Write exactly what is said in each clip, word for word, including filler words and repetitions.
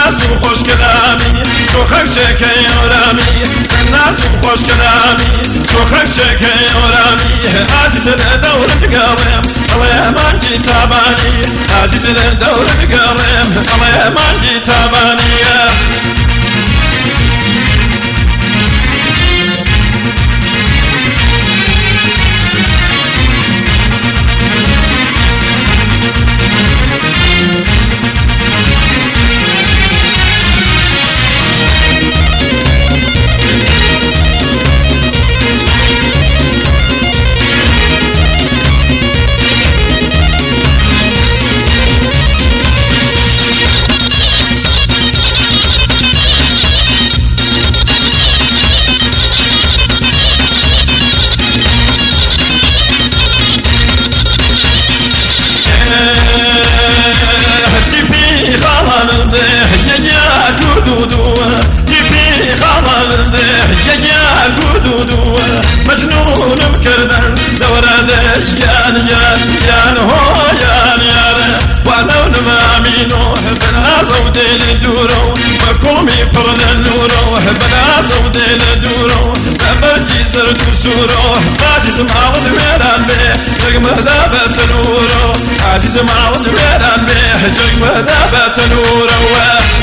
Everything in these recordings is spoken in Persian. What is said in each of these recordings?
ناز و خوش کلامی شوخک شکی آرامی ناز و خوش کلامی شوخک شکی آرامی عزیز دورت قرم الله من کتابانی عزیز دورت قرم الله من کتابانی مجنون بكردن دورة يان يان يان هو يان يان ولو نمامينو بلا زودي لدورو وكومي برد النورو بلا زودي لدورو برجي زرد وسورو عزيز معوض ميران بيه جرق مهدابة نورو عزيز معوض ميران بيه جرق مهدابة نورو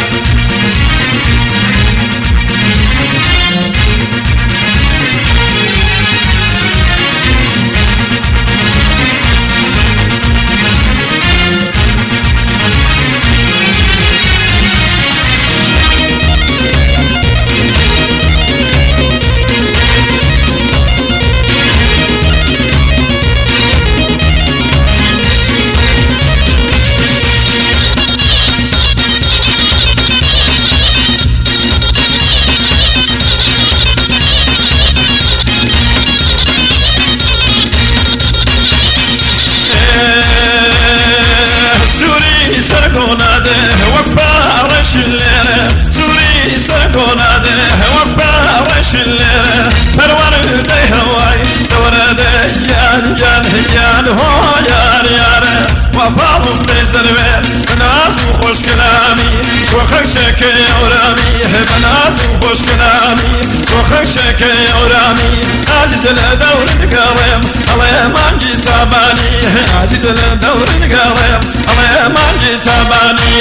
وكبارش الليلة سوري سكوناده وكبارش الليلة بالورد هواي دورد يان يان يان هو يان يان وبابو في زربين بناس وخوش كلامي شوخك شكي ورامي بناس وخوش كلامي شوخك شكي ورامي عزيز الدور القريم الله ما جيت باني عزيز الدور القريم الله ما جيت باني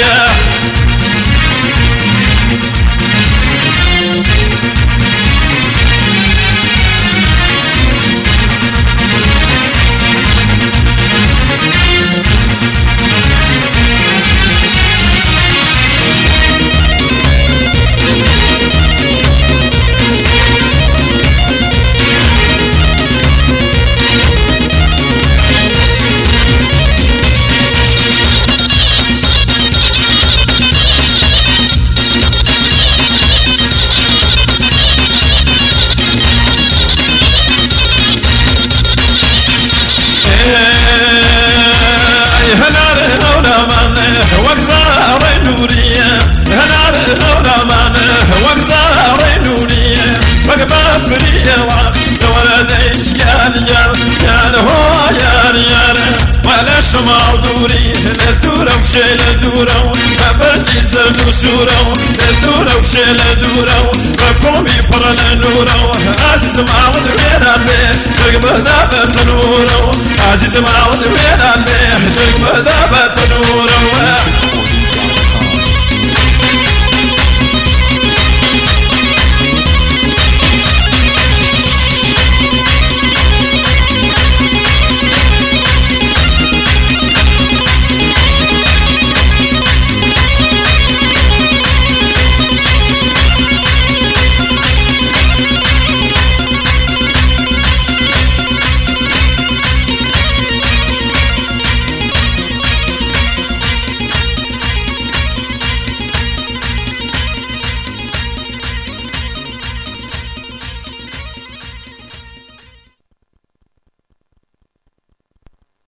شمال دوري لدورة وشيل دورة بردي زرد وسورة لدورة وشيل دورة بكومي برنا نورة عزيز معوض وينان بيه ترق مهدابة نورة عزيز معوض وينان بيه ترق مهدابة نورة